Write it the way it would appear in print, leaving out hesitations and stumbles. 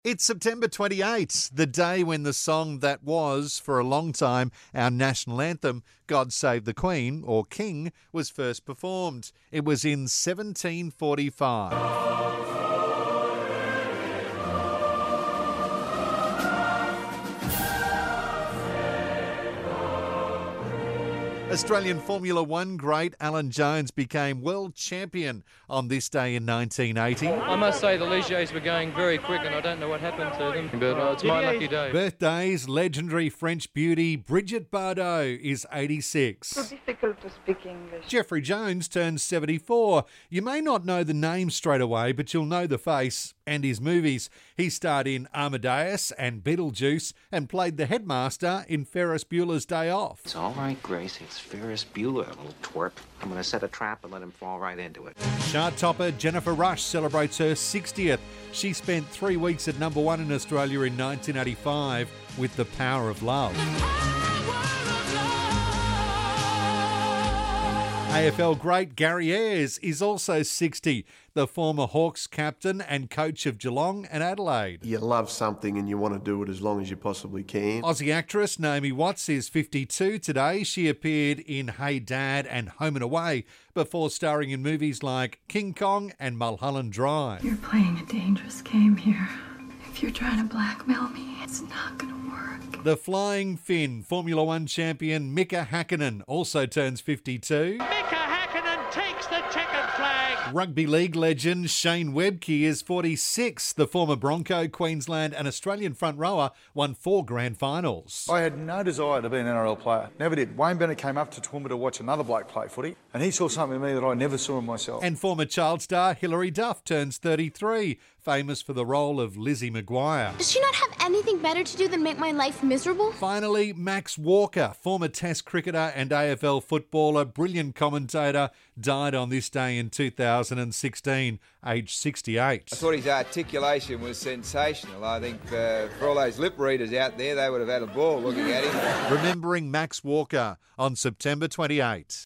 It's September 28th, the day when the song that was, for a long time, our national anthem, God Save the Queen, or King, was first performed. It was in 1745. Australian Formula One great Alan Jones became world champion on this day in 1980. I must say the Ligiers were going very quick and I don't know what happened to them, but it's my lucky day. Birthdays, legendary French beauty Brigitte Bardot is 86. So difficult to speak English. Jeffrey Jones turns 74. You may not know the name straight away, but you'll know the face and his movies. He starred in Amadeus and Beetlejuice and played the headmaster in Ferris Bueller's Day Off. It's all right, Grace. It's Ferris Bueller, little twerp. I'm going to set a trap and let him fall right into it. Chart topper Jennifer Rush celebrates her 60th. She spent 3 weeks at number one in Australia in 1985 with The Power of Love. AFL great Gary Ayres is also 60, the former Hawks captain and coach of Geelong and Adelaide. You love something and you want to do it as long as you possibly can. Aussie actress Naomi Watts is 52 today. She appeared in Hey Dad and Home and Away before starring in movies like King Kong and Mulholland Drive. You're playing a dangerous game here. If you're trying to blackmail me, it's not going to work. The Flying Finn Formula One champion Mika Hakkinen also turns 52. Mika Hakkinen takes the checkered flag. Rugby league legend Shane Webke is 46. The former Bronco, Queensland and Australian front rower won 4 grand finals. I had no desire to be an NRL player. Never did. Wayne Bennett came up to Toowoomba to watch another bloke play footy, and he saw something in me that I never saw in myself. And former child star Hilary Duff turns 33, famous for the role of Lizzie McGuire. Does she not have anything better to do than make my life miserable? Finally, Max Walker, former Test cricketer and AFL footballer, brilliant commentator, died on this day in 2016, aged 68. I thought his articulation was sensational. I think for all those lip readers out there, they would have had a ball looking at him. Remembering Max Walker on September 28.